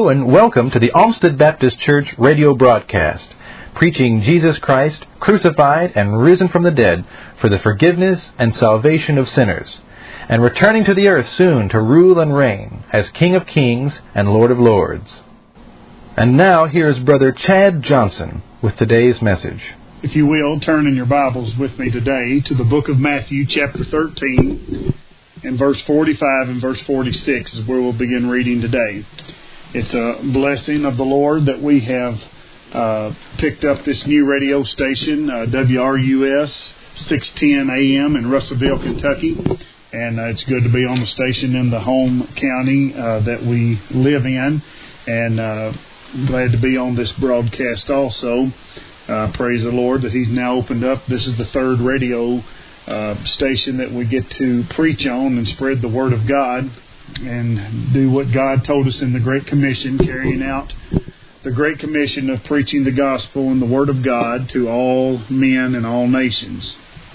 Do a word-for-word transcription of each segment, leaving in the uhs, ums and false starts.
Hello and welcome to the Olmsted Baptist Church radio broadcast, preaching Jesus Christ, crucified and risen from the dead for the forgiveness and salvation of sinners, and returning to the earth soon to rule and reign as King of Kings and Lord of Lords. And now here's Brother Chad Johnson with today's message. If you will, turn in your Bibles with me today to the book of Matthew, chapter thirteen, and verse forty-five and verse forty-six is where we'll begin reading today. It's a blessing of the Lord that we have uh, picked up this new radio station, uh, W R U S six ten A M in Russellville, Kentucky. And uh, it's good to be on the station in the home county uh, that we live in. And uh, glad to be on this broadcast also. Uh, praise the Lord that He's now opened up. This is the third radio uh, station that we get to preach on and spread the Word of God and do what God told us in the Great Commission, carrying out the Great Commission of preaching the gospel and the Word of God to all men and all nations.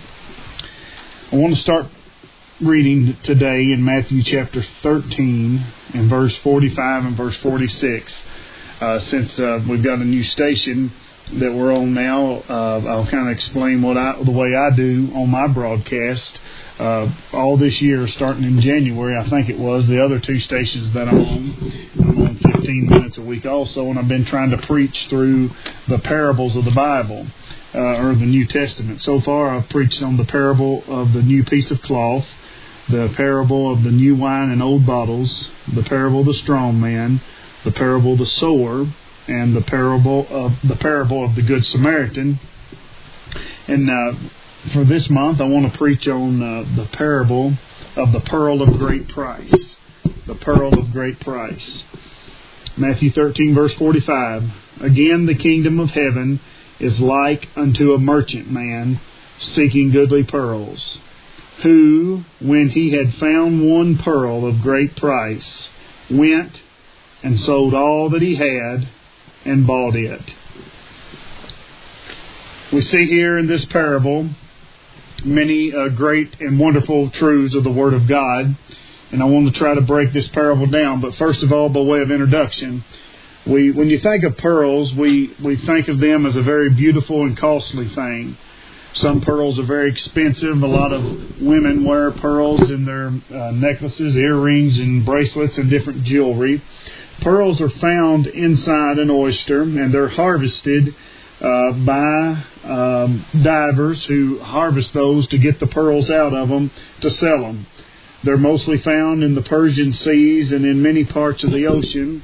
I want to start reading today in Matthew chapter thirteen and verse forty-five and verse forty-six. Uh, since uh, we've got a new station that we're on now, uh, I'll kind of explain what I, the way I do on my broadcast. Uh, all this year, starting in January, I think it was, the other two stations that I'm on, I'm on fifteen minutes a week also, and I've been trying to preach through the parables of the Bible, uh, or the New Testament. So far, I've preached on the parable of the new piece of cloth, the parable of the new wine in old bottles, the parable of the strong man, the parable of the sower, and the parable of the parable of the Good Samaritan. And uh, for this month, I want to preach on uh, the parable of the pearl of great price. The pearl of great price. Matthew thirteen, verse forty-five. Again, the kingdom of heaven is like unto a merchant man seeking goodly pearls, who, when he had found one pearl of great price, went and sold all that he had and bought it. We see here in this parable many uh, great and wonderful truths of the Word of God, and I want to try to break this parable down. But first of all, by way of introduction, we when you think of pearls, we, we think of them as a very beautiful and costly thing. Some pearls are very expensive. A lot of women wear pearls in their uh, necklaces, earrings, and bracelets, and different jewelry. Pearls are found inside an oyster, and they're harvested uh, by um, divers who harvest those to get the pearls out of them to sell them. They're mostly found in the Persian seas and in many parts of the ocean,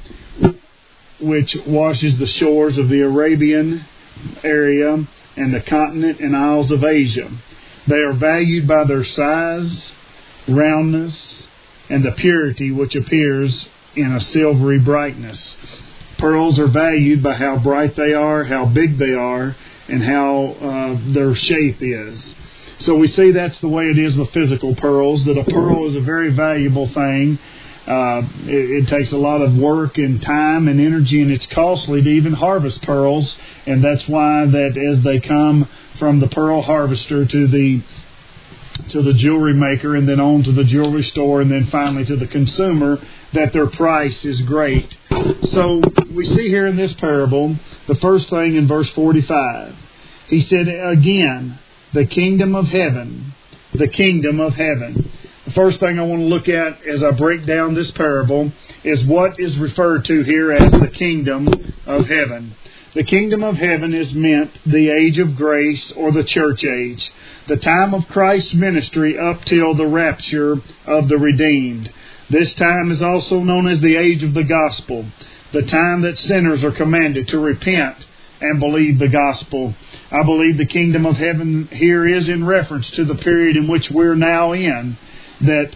which washes the shores of the Arabian area and the continent and isles of Asia. They are valued by their size, roundness, and the purity which appears in a silvery brightness. Pearls are valued by how bright they are, how big they are, and how uh, their shape is. So we see that's the way it is with physical pearls, that a pearl is a very valuable thing. Uh, it, it takes a lot of work and time and energy, and it's costly to even harvest pearls, and that's why that as they come from the pearl harvester to the to the jewelry maker, and then on to the jewelry store, and then finally to the consumer, that their price is great. So we see here in this parable, the first thing in verse forty-five, he said, again, the kingdom of heaven, the kingdom of heaven. The first thing I want to look at as I break down this parable is what is referred to here as the kingdom of heaven. The kingdom of heaven is meant the age of grace or the church age, the time of Christ's ministry up till the rapture of the redeemed. This time is also known as the age of the gospel, the time that sinners are commanded to repent and believe the gospel. I believe the kingdom of heaven here is in reference to the period in which we're now in, that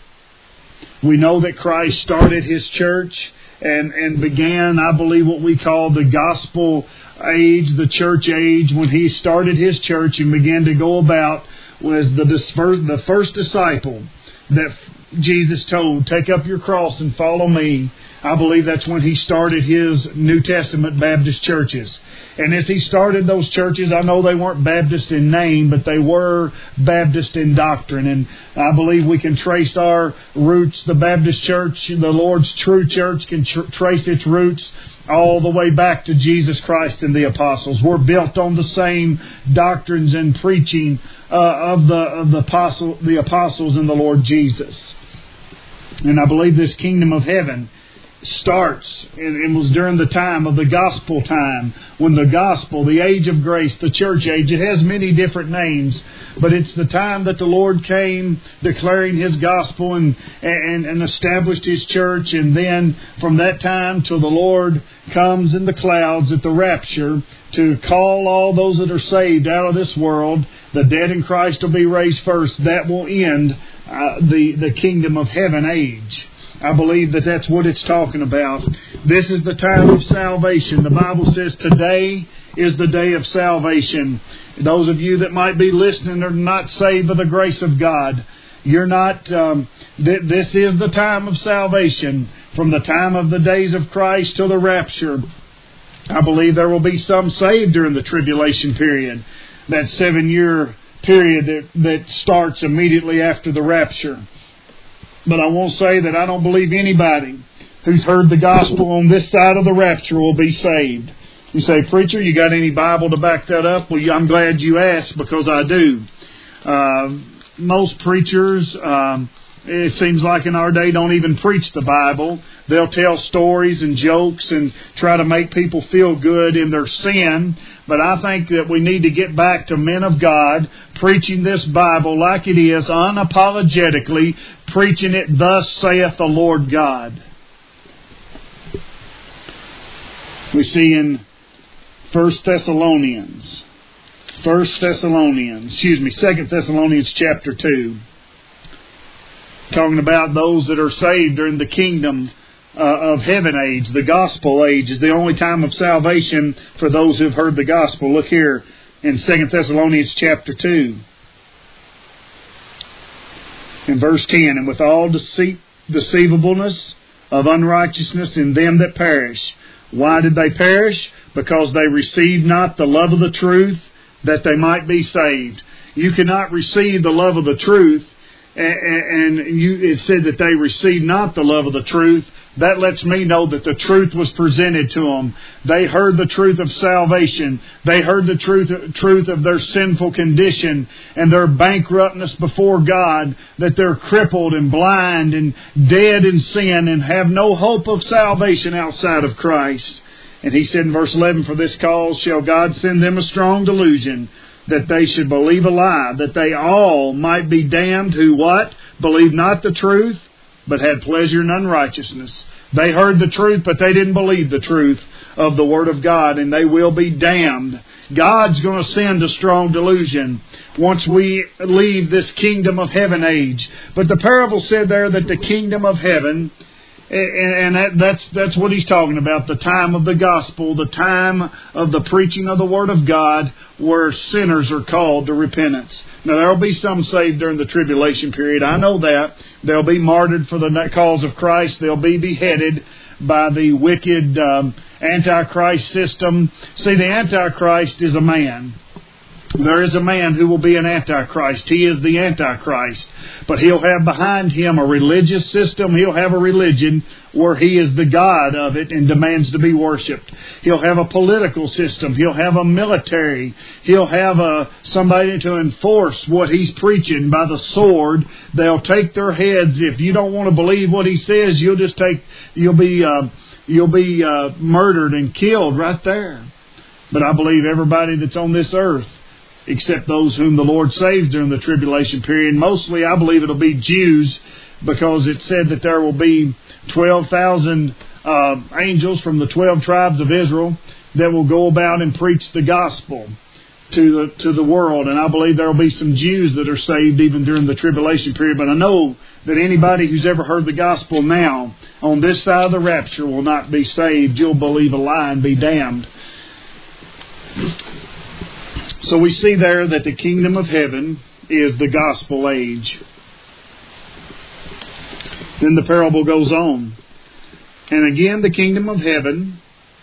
we know that Christ started His church and, and began, I believe, what we call the gospel age, the church age, when He started His church and began to go about, was the, the first disciple that Jesus told, take up your cross and follow me. I believe that's when he started his New Testament Baptist churches. And as he started those churches, I know they weren't Baptist in name, but they were Baptist in doctrine. And I believe we can trace our roots. The Baptist church, the Lord's true church, can tr- trace its roots all the way back to Jesus Christ and the apostles. We're built on the same doctrines and preaching uh, of the of the apostle, the apostles and the Lord Jesus. And I believe this kingdom of heaven starts and was during the time of the gospel time, when the gospel, the age of grace, the church age, it has many different names, but it's the time that the Lord came declaring His gospel and, and, and established His church. And then from that time till the Lord comes in the clouds at the rapture to call all those that are saved out of this world, the dead in Christ will be raised first. That will end uh, the, the kingdom of heaven age. I believe that that's what it's talking about. This is the time of salvation. The Bible says today is the day of salvation. Those of you that might be listening are not saved by the grace of God. You're not. Um, th- this is the time of salvation. From the time of the days of Christ till the rapture, I believe there will be some saved during the tribulation period. That seven-year period that, that starts immediately after the rapture. But I won't say that I don't believe anybody who's heard the gospel on this side of the rapture will be saved. You say, preacher, you got any Bible to back that up? Well, I'm glad you asked, because I do. Uh, most preachers, um, it seems like in our day, don't even preach the Bible. They'll tell stories and jokes and try to make people feel good in their sin. But I think that we need to get back to men of God preaching this Bible like it is, unapologetically, preaching it, thus saith the Lord God. We see in First Thessalonians, First Thessalonians, excuse me, Second Thessalonians chapter two, talking about those that are saved during the kingdom uh, of heaven age. The gospel age is the only time of salvation for those who have heard the gospel. Look here in Second Thessalonians chapter two. In verse ten, and with all deceit, deceivableness of unrighteousness in them that perish. Why did they perish? Because they received not the love of the truth, that they might be saved. You cannot receive the love of the truth, and you, it said that they received not the love of the truth. That lets me know that the truth was presented to them. They heard the truth of salvation. They heard the truth, truth of their sinful condition and their bankruptness before God, that they're crippled and blind and dead in sin and have no hope of salvation outside of Christ. And he said in verse eleven, for this cause shall God send them a strong delusion, that they should believe a lie, that they all might be damned who what? Believe not the truth, but had pleasure in unrighteousness. They heard the truth, but they didn't believe the truth of the Word of God, and they will be damned. God's going to send a strong delusion once we leave this kingdom of heaven age. But the parable said there that the kingdom of heaven, and that, that's that's what he's talking about, the time of the gospel, the time of the preaching of the Word of God, where sinners are called to repentance. Now, there will be some saved during the tribulation period. I know that. They'll be martyred for the cause of Christ. They'll be beheaded by the wicked um, Antichrist system. See, the Antichrist is a man. There is a man who will be an Antichrist. He is the Antichrist. But he'll have behind him a religious system. He'll have a religion where he is the God of it and demands to be worshipped. He'll have a political system. He'll have a military. He'll have a, somebody to enforce what he's preaching by the sword. They'll take their heads. If you don't want to believe what he says, you'll just take, you'll be, uh, you'll be uh, murdered and killed right there. But I believe everybody that's on this earth, except those whom the Lord saves during the tribulation period. Mostly, I believe it'll be Jews, because it said that there will be twelve thousand uh, angels from the twelve tribes of Israel that will go about and preach the gospel to the to the world. And I believe there will be some Jews that are saved even during the tribulation period. But I know that anybody who's ever heard the gospel now, on this side of the rapture, will not be saved. You'll believe a lie and be damned. So we see there that the kingdom of heaven is the gospel age. Then the parable goes on. And again, the kingdom of heaven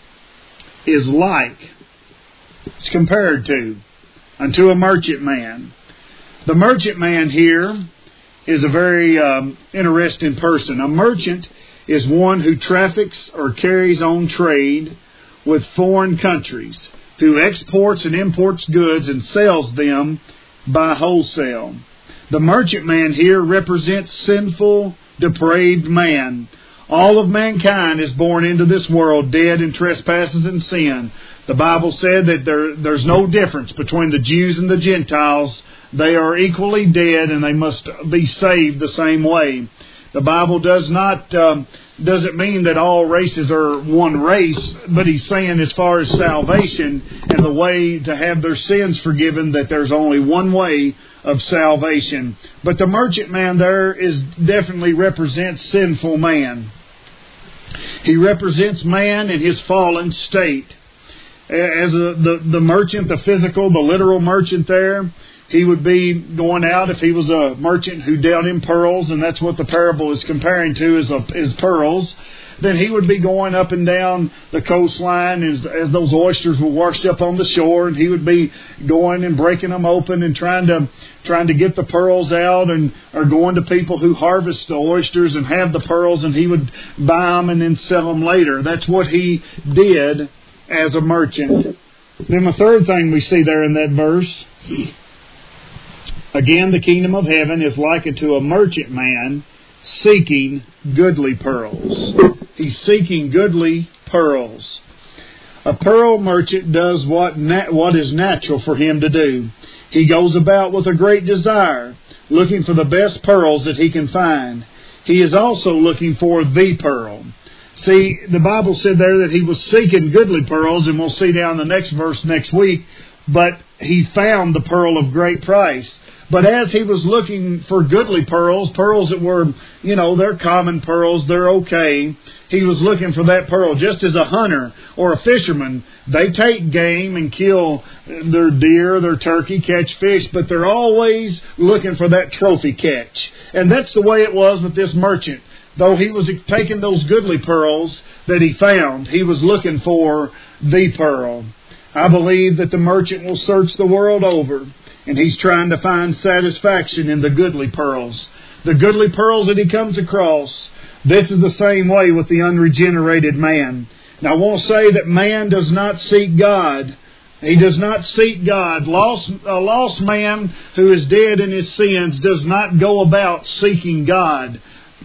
is like, it's compared to, unto a merchant man. The merchant man here is a very um, interesting person. A merchant is one who traffics or carries on trade with foreign countries, who exports and imports goods and sells them by wholesale. The merchant man here represents sinful, depraved man. All of mankind is born into this world dead in trespasses and sin. The Bible said that there, there's no difference between the Jews and the Gentiles. They are equally dead and they must be saved the same way. The Bible does not um, doesn't mean that all races are one race, but he's saying as far as salvation and the way to have their sins forgiven, that there's only one way of salvation. But the merchant man there is definitely represents sinful man. He represents man in his fallen state. As a, the, the merchant, the physical, the literal merchant there, he would be going out if he was a merchant who dealt in pearls, and that's what the parable is comparing to, is, a, is pearls. Then he would be going up and down the coastline as, as those oysters were washed up on the shore, and he would be going and breaking them open and trying to trying to get the pearls out, and or going to people who harvest the oysters and have the pearls, and he would buy them and then sell them later. That's what he did as a merchant. Then the third thing we see there in that verse, again, the kingdom of heaven is likened to a merchant man seeking goodly pearls. He's seeking goodly pearls. A pearl merchant does what nat- what is natural for him to do. He goes about with a great desire, looking for the best pearls that he can find. He is also looking for the pearl. See, the Bible said there that he was seeking goodly pearls, and we'll see down the next verse next week, but he found the pearl of great price. But as he was looking for goodly pearls, pearls that were, you know, they're common pearls, they're okay, he was looking for that pearl. Just as a hunter or a fisherman, they take game and kill their deer, their turkey, catch fish, but they're always looking for that trophy catch. And that's the way it was with this merchant. Though he was taking those goodly pearls that he found, he was looking for the pearl. I believe that the merchant will search the world over, and he's trying to find satisfaction in the goodly pearls. The goodly pearls that he comes across. This is the same way with the unregenerated man. Now I won't say that man does not seek God. He does not seek God. Lost, a lost man who is dead in his sins does not go about seeking God.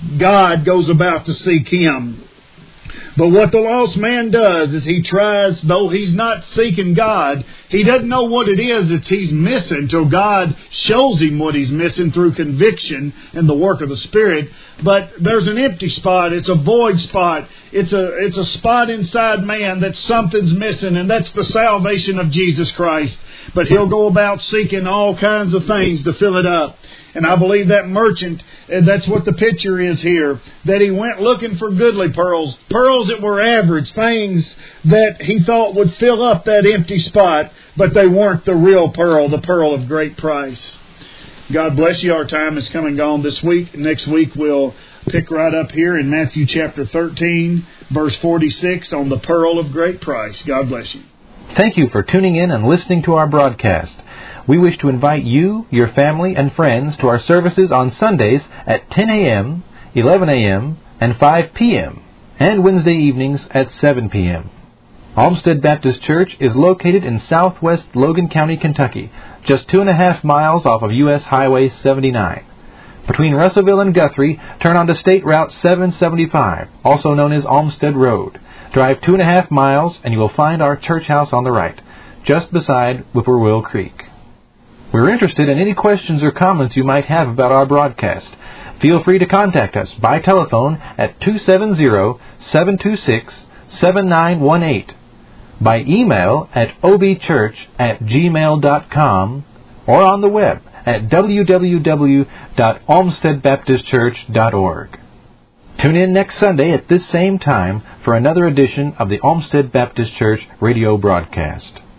God goes about to seek him. But what the lost man does is he tries, though he's not seeking God, he doesn't know what it is that he's missing till God shows him what he's missing through conviction and the work of the Spirit. But there's an empty spot. It's a void spot. It's a, it's a spot inside man that something's missing, and that's the salvation of Jesus Christ. But he'll go about seeking all kinds of things to fill it up. And I believe that merchant, and that's what the picture is here, that he went looking for goodly pearls, pearls that were average, things that he thought would fill up that empty spot, but they weren't the real pearl, the pearl of great price. God bless you. Our time is come and gone this week. Next week we'll pick right up here in Matthew chapter thirteen, verse forty-six, on the pearl of great price. God bless you. Thank you for tuning in and listening to our broadcast. We wish to invite you, your family, and friends to our services on Sundays at ten a.m., eleven a.m., and five p.m., and Wednesday evenings at seven p.m. Olmsted Baptist Church is located in southwest Logan County, Kentucky, just two and a half miles off of U S Highway seventy-nine. Between Russellville and Guthrie, turn onto State Route seven seventy-five, also known as Olmsted Road. Drive two and a half miles and you will find our church house on the right, just beside Whippoorwill Creek. We're interested in any questions or comments you might have about our broadcast. Feel free to contact us by telephone at two seven zero, seven two six, seven nine one eight, by email at obchurch at gmail dot com, or on the web at w w w dot olmsted baptist church dot org. Tune in next Sunday at this same time for another edition of the Olmsted Baptist Church radio broadcast.